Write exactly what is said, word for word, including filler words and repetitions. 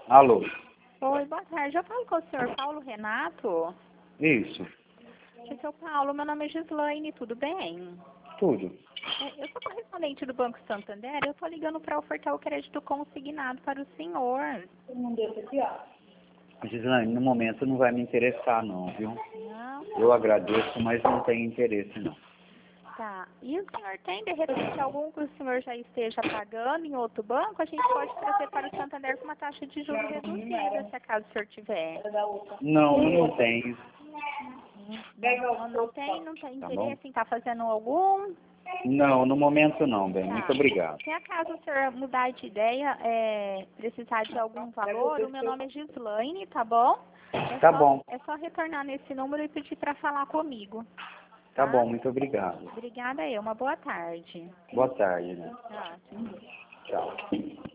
Alô? Oi, boa tarde. Eu falo com o senhor Paulo Renato. Isso, Seu Paulo, meu nome é Gislaine, tudo bem? tudo. É, eu sou correspondente do Banco Santander, eu estou ligando para ofertar o crédito consignado para o senhor. Gislaine, no momento não vai me interessar não, viu? Não? Eu agradeço, mas não tenho interesse não. Tá. E o senhor tem, de repente, algum que o senhor já esteja pagando em outro banco? A gente pode trazer para o Santander com uma taxa de juros reduzida, se acaso o senhor tiver. Não, não tenho. Não, não tem, não tem Tá bom? interesse em estar fazendo algum? Não, no momento não, bem. Tá. Muito obrigado. Se acaso o senhor mudar de ideia, é, precisar de algum valor, o meu nome é Gislaine, tá bom? É Tá só, bom, é só retornar nesse número e pedir para falar comigo. tá Tá? bom, muito obrigado. Obrigada eu. Uma boa tarde. Boa tarde, né? Tá. Tchau.